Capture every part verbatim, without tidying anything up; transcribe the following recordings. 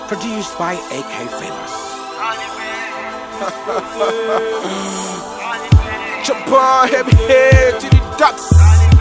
Produced by A K Famous. Chopper, heavy head to the ducks.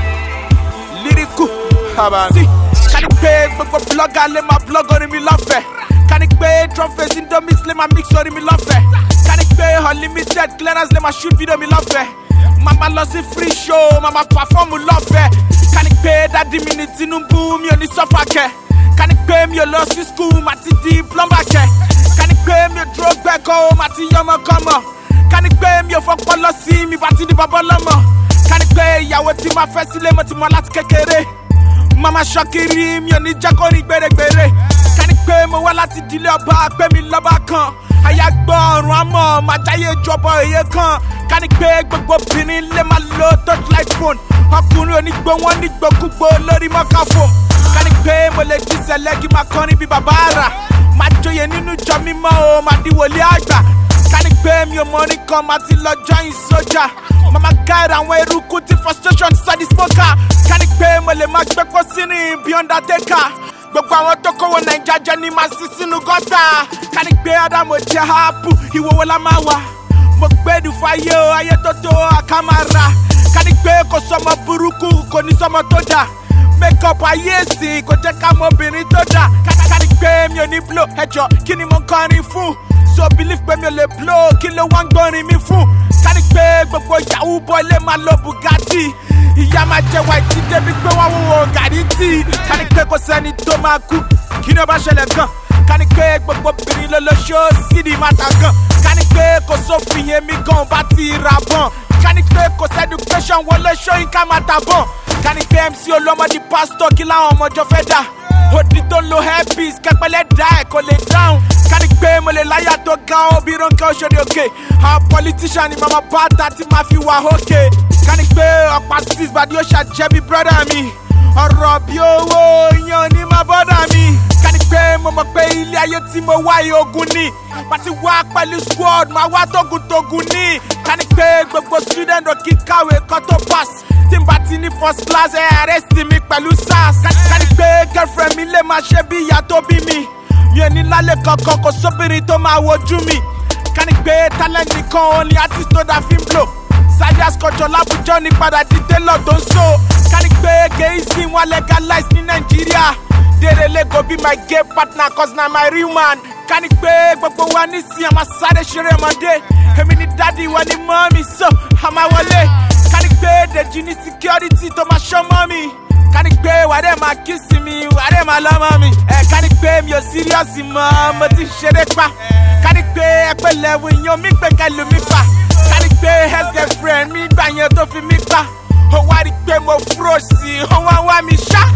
Lyrical, see, can it pay? But for blog, I let my blog on me love it. Can it pay? Drum face in the mix, let my mix on me love it. Can it pay? Unlimited clearance, let my shoot video me love it. Mama loves a free show, mama perform me love it. Can it pay? That the minute in boom, you need suffer care. Can it pay me your loss in school, Mati deep plumber care? Can it pay me your drug back home, Mati yama come on? Can it pay me your fuck policy, me Mati the babalama? Can it pay ya what my first lemon to my last kekere? Mama shakiri, me ni jakoni bere bere. Can it pay me while I delay back, pay me laba kan? Ayak born, Rama, my giant job or ye can. Can it pay but pinning let my low touch like phone? I couldn't need but one need but cook bowl, Lori Macafo. Can it pay me let this a leg in my conny be babara? My joy and you jam me more, my diwaliaga. Can it pay me your money come at the lodge join soldier? Mama guide and wear rukuti frustration study smoker. Can it pay me let my back for sinning beyond that taker? But I want to go on and judge any my sister no gota. Can it pay Adam with your hapu? He will la mawa. Mokbedu fire, I to to a camera. Can it pay ko sama buruku, ko ni sama toda? Make up a yesi, ko check a mo benitoda. Can it pay me ni blow, head your kini mon carny fu. So believe me le blow, kill the one gun in me fu. Can it pay, but boy, Yahoo boy, let my love Bugatti. Yama je white, they be go on Gaditi. Can it pay ko send it to my cook? Kino ba shele kan. Can it pay, but boy, Billy Lolo show, city matakan. Can it pay, ko Sophie, me gon' bati rabon. Can it pay, ko education, wole show in Kamatabon. Can it pay, M C Oloma, the pastor, kill our mojo feda. Hold it on low happy, skapale die, call it down. Can it pay, mole liar to go, be don't call you okay. Our politician, in mama part that in my few are okay. Can it pay, or pass this, but you shall jabby brother me. Or rob you, oh, you my brother me. Can it pay, mama pay, Ilia, you timo, why you guni? But you walk by the squad, my water good to guni. Can it pay, but go student or kid kawe, cut up pass. Timbatini first class, arrest me, pelusas. Can it pay, girlfriend, me, let my shebi, ya to be me. You need la le koko, ko sopirito ma wojumi. Can it pay, talent, me, only artist to that film blow. Sadias control up Johnny, but I did a lot don't so. Can it pay, gay, sing one legalized in Nigeria? They really go be my gay partner, cause now my real man. Can it pay, but go one is see, I'm a sad shere my day. Hey, me need daddy, one in mommy, so I'm a wale. Can it pay, the genie security to my show mommy? Can it pay, why them are kissing me, why them are love me? Eh, can it pay, me serious, mom, but it's shere pa. Can it pay, I pay level, you make me can look me pa. Can it pay, has girlfriend, me bang your toffee me pa. Oh, why it pay more frosty, oh, why why me shot?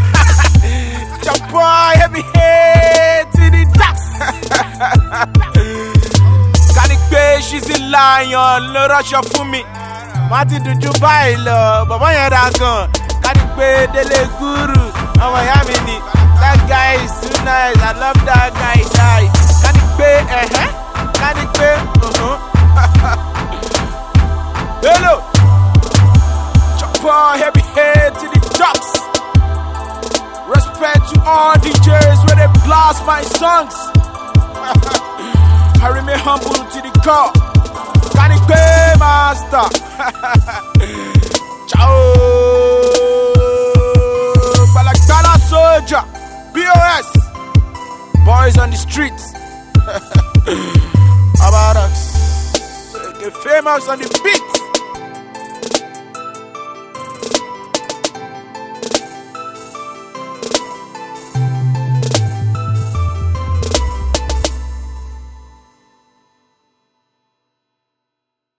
Your boy, heavy head to the ducks. Can it pay, she's a lion, no rush up for me. Mati do Dubai, love, but when you're gone. Can it pay, Dele Guru, oh, Miami, that guy is too nice, I love that guy, die. Can it pay, eh, uh-huh? Can it pay, uh-huh. Hello, Chopper, heavy head to the ducks. Respect to all D Js where they blast my songs. I remain humble to the core. Can it pay, master? Ciao, Balagala soldier, B O S, boys on the streets. How about us? Get famous on the beat.